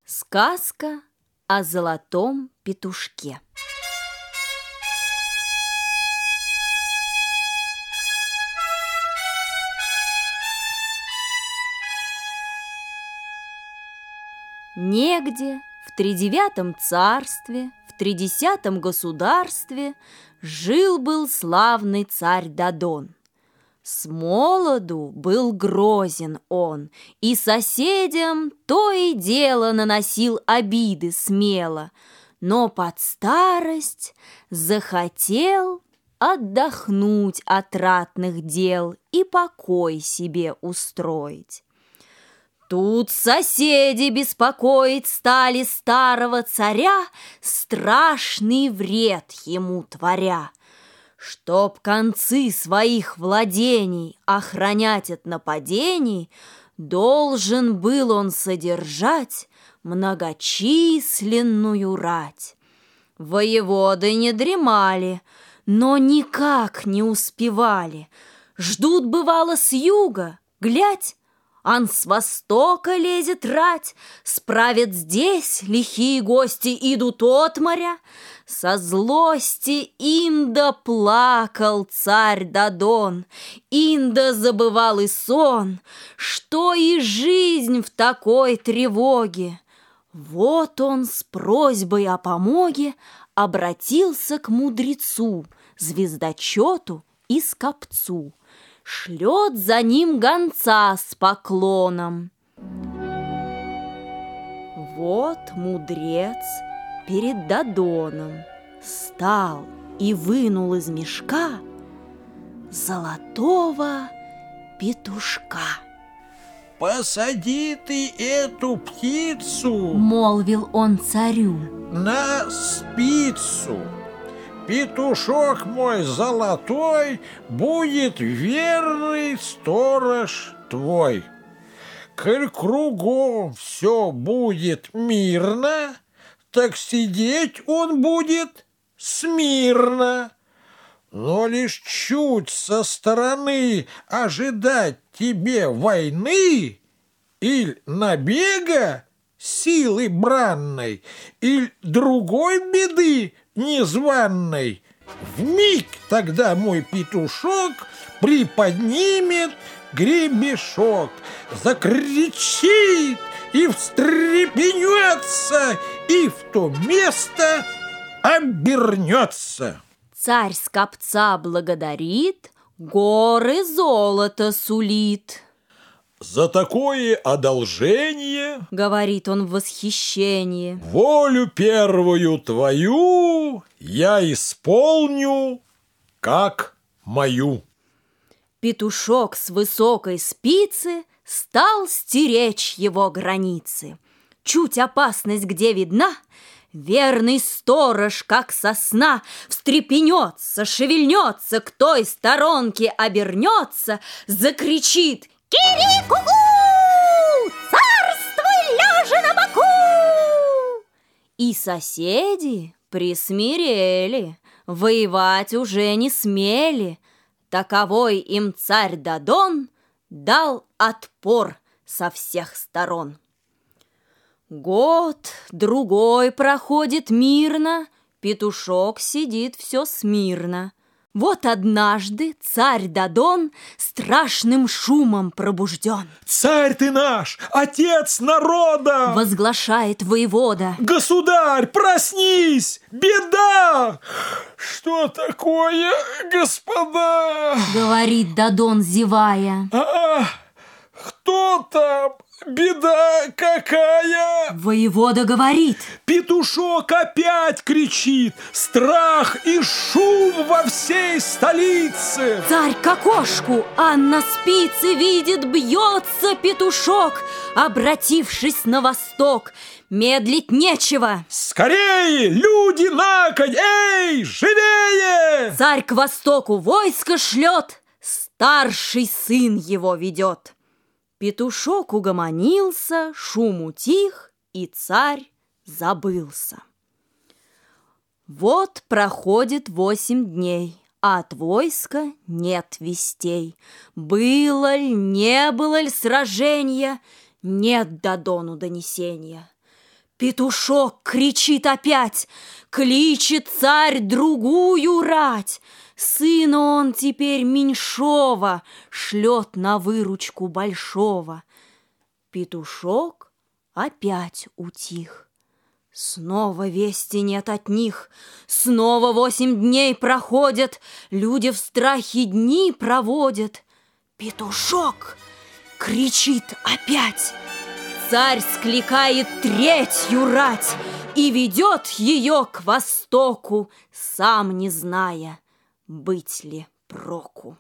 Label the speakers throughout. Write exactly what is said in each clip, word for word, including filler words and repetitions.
Speaker 1: Сказка о золотом петушке. Негде в тридевятом царстве, в тридесятом государстве жил-был славный царь Дадон. С молоду был грозен он, и соседям то и дело наносил обиды смело, но под старость захотел отдохнуть от ратных дел и покой себе устроить. Тут соседи беспокоить стали старого царя, страшный вред ему творя. Чтоб концы своих владений охранять от нападений, должен был он содержать многочисленную рать. Воеводы не дремали, но никак не успевали. Ждут, бывало, с юга, глядь, ан с востока лезет рать, справят здесь лихие гости идут от моря. Со злости инда плакал царь Дадон, инда забывал и сон, что и жизнь в такой тревоге. Вот он с просьбой о помоге обратился к мудрецу, звездочету и скопцу. Шлет за ним гонца с поклоном. Вот мудрец перед Дадоном стал и вынул из мешка золотого петушка.
Speaker 2: «Посади ты эту птицу, —
Speaker 1: молвил он царю, —
Speaker 2: на спицу. Петушок мой золотой будет верный сторож твой. Коль кругом все будет мирно, так сидеть он будет смирно. Но лишь чуть со стороны ожидать тебе войны или набега силы бранной, или другой беды незваной, вмиг тогда мой петушок приподнимет гребешок, закричит и встрепенется, и в то место обернется».
Speaker 1: Царь скопца благодарит, горы золота сулит.
Speaker 2: «За такое одолжение, — говорит он в восхищении, — волю первую твою я исполню, как мою».
Speaker 1: Петушок с высокой спицы стал стеречь его границы. Чуть опасность где видна, верный сторож, как сосна, встрепенется, шевельнется, к той сторонке обернется, закричит: «Кирику-ку! Царствуй, лежа на боку!» И соседи присмирели, воевать уже не смели. Таковой им царь Дадон дал отпор со всех сторон. Год, другой проходит мирно, петушок сидит все смирно. Вот однажды царь Дадон страшным шумом пробужден.
Speaker 2: «Царь ты наш, отец народа! —
Speaker 1: возглашает воевода. —
Speaker 2: Государь, проснись! Беда! Что такое, господа? —
Speaker 1: говорит Дадон, зевая.
Speaker 2: А, кто там? Беда какая!
Speaker 1: Воевода говорит.
Speaker 2: Петушок опять кричит, страх и шум во всей столице.
Speaker 1: Царь к окошку, а на спице видит, бьется петушок, обратившись на восток. Медлить нечего.
Speaker 2: Скорее, люди на конь, эй, живее!
Speaker 1: Царь к востоку войско шлет, старший сын его ведет. Петушок угомонился, шум утих, и царь забылся. Вот проходит восемь дней, а от войска нет вестей. Было ль, не было ль сражения, нет Дадону донесения. Петушок кричит опять, кличет царь другую рать. Сына он теперь меньшого шлет на выручку большого. Петушок опять утих. Снова вести нет от них. Снова восемь дней проходят, люди в страхе дни проводят. Петушок кричит опять. Царь скликает третью рать и ведет ее к востоку, сам не зная, быть ли проку.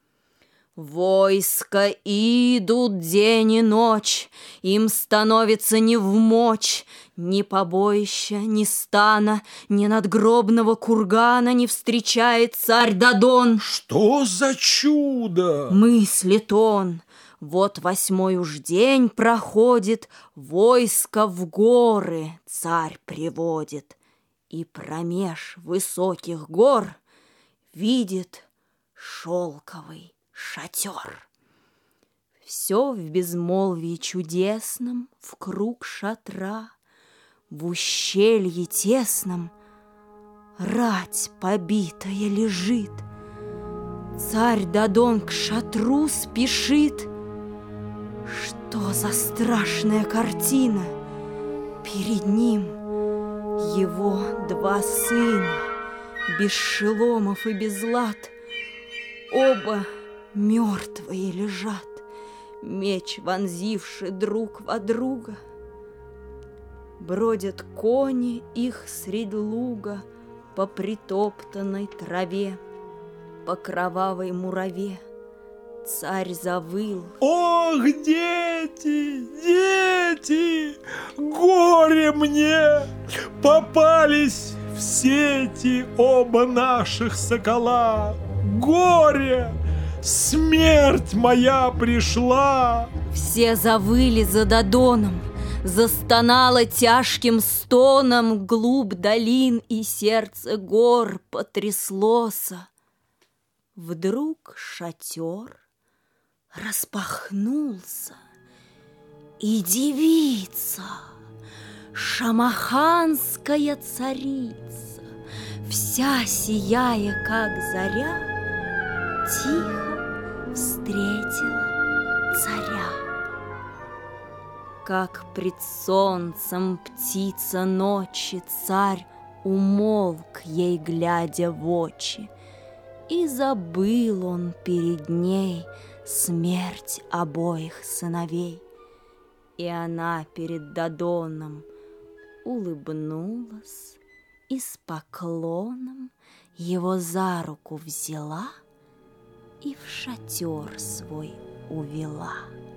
Speaker 1: Войска идут день и ночь, им становится невмочь. Ни побоища, ни стана, ни надгробного кургана не встречает царь Дадон.
Speaker 2: Что за чудо?
Speaker 1: Мыслит он. Вот восьмой уж день проходит, войско в горы царь приводит. И промеж высоких гор видит шелковый шатер. Все в безмолвии чудесном, в круг шатра, в ущелье тесном рать побитая лежит. Царь Дадон к шатру спешит. Что за страшная картина? Перед ним его два сына, без шеломов и без лад. Оба мертвые лежат, меч вонзивший друг во друга. Бродят кони их средь луга по притоптанной траве, по кровавой мураве. Царь завыл.
Speaker 2: Ох, дети, дети, горе мне! Попались в сети оба наших сокола. Горе! Смерть моя пришла!
Speaker 1: Все завыли за Дадоном, застонало тяжким стоном глубь долин, и сердце гор потряслося. Вдруг шатер распахнулся, и девица, шамаханская царица, вся сияя, как заря, тихо встретила царя. Как пред солнцем птица ночи, царь умолк ей, глядя в очи, и забыл он перед ней смерть обоих сыновей. И она перед Дадоном улыбнулась и с поклоном его за руку взяла и в шатер свой увела.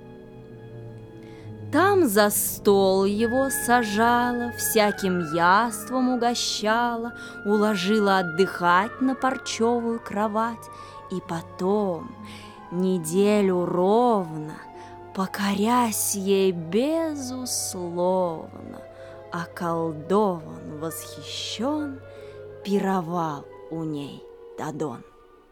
Speaker 1: Там за стол его сажала, всяким яством угощала, уложила отдыхать на парчевую кровать, и потом неделю ровно, покорясь ей безусловно, околдован, восхищен, пировал у ней Дадон.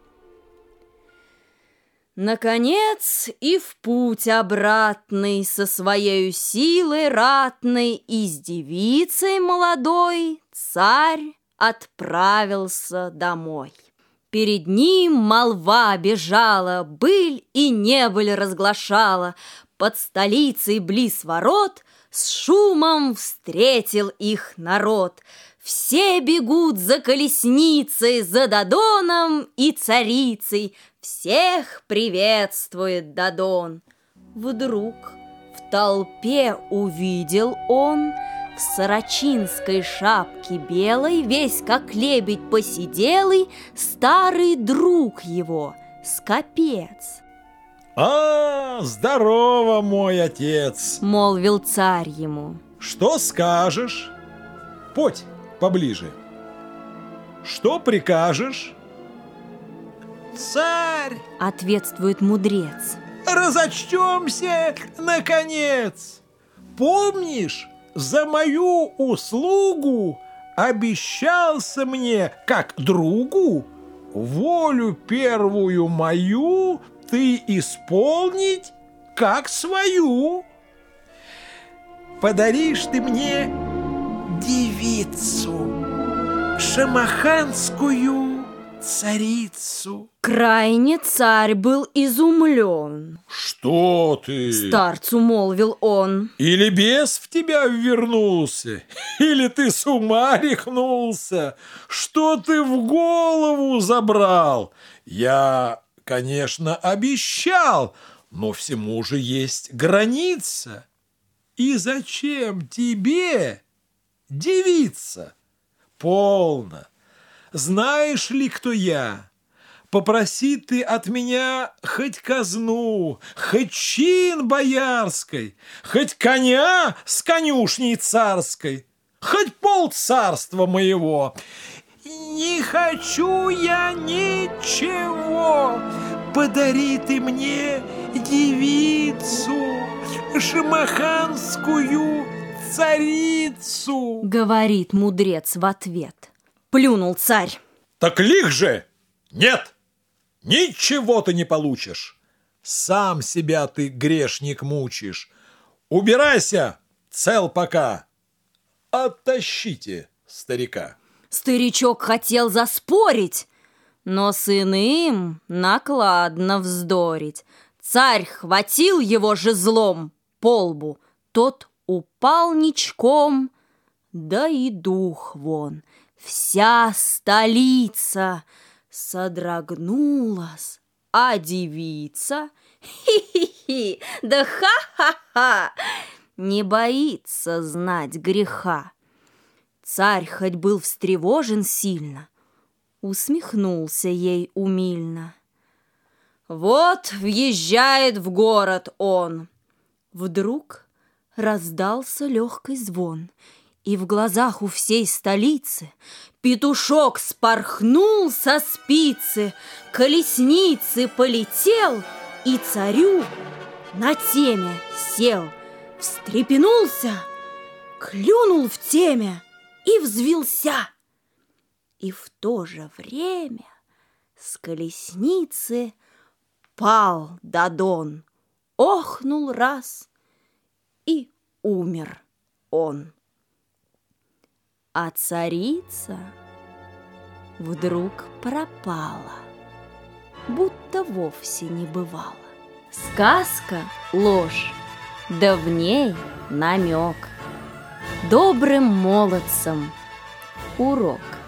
Speaker 1: Наконец и в путь обратный со своею силой ратной и с девицей молодой царь отправился домой. Перед ним молва бежала, быль и небыль разглашала. Под столицей близ ворот с шумом встретил их народ. Все бегут за колесницей, за Дадоном и царицей. Всех приветствует Дадон. Вдруг в толпе увидел он в сорочинской шапке белой, весь как лебедь посиделый, старый друг его, Скопец.
Speaker 2: А, здорово, мой отец!
Speaker 1: Молвил царь ему.
Speaker 2: Что скажешь? Подь поближе. Что прикажешь? Царь!
Speaker 1: Ответствует мудрец.
Speaker 2: Разочтемся, наконец! Помнишь, за мою услугу обещался мне, как другу, волю первую мою ты исполнить, как свою. Подаришь ты мне девицу, шамаханскую царицу.
Speaker 1: Крайне царь был изумлен.
Speaker 2: Что ты?
Speaker 1: Старцу молвил он.
Speaker 2: Или бес в тебя ввернулся, или ты с ума рехнулся? Что ты в голову забрал? Я, конечно, обещал, но всему же есть граница. И зачем тебе, девица? Полно. Знаешь ли, кто я? Попроси ты от меня хоть казну, хоть чин боярской, хоть коня с конюшней царской, хоть пол царства моего. Не хочу я ничего. Подари ты мне девицу, шамаханскую царицу,
Speaker 1: говорит мудрец в ответ. Плюнул царь.
Speaker 2: Так лих же! Нет! Ничего ты не получишь. Сам себя ты, грешник, мучишь. Убирайся, цел пока. Оттащите старика.
Speaker 1: Старичок хотел заспорить, но с иным накладно вздорить. Царь хватил его жезлом по лбу, тот упал ничком, да и дух вон. Вся столица содрогнулась, а девица, хи-хи-хи, да ха-ха-ха, не боится знать греха. Царь хоть был встревожен сильно, усмехнулся ей умильно. Вот въезжает в город он. Вдруг раздался легкий звон, и в глазах у всей столицы петушок спорхнул со спицы, колесницы полетел и царю на теме сел. Встрепенулся, клюнул в теме и взвился. И в то же время с колесницы пал Дадон, охнул раз и умер он. А царица вдруг пропала, будто вовсе не бывало. Сказка — ложь, да в ней намек. Добрым молодцам урок.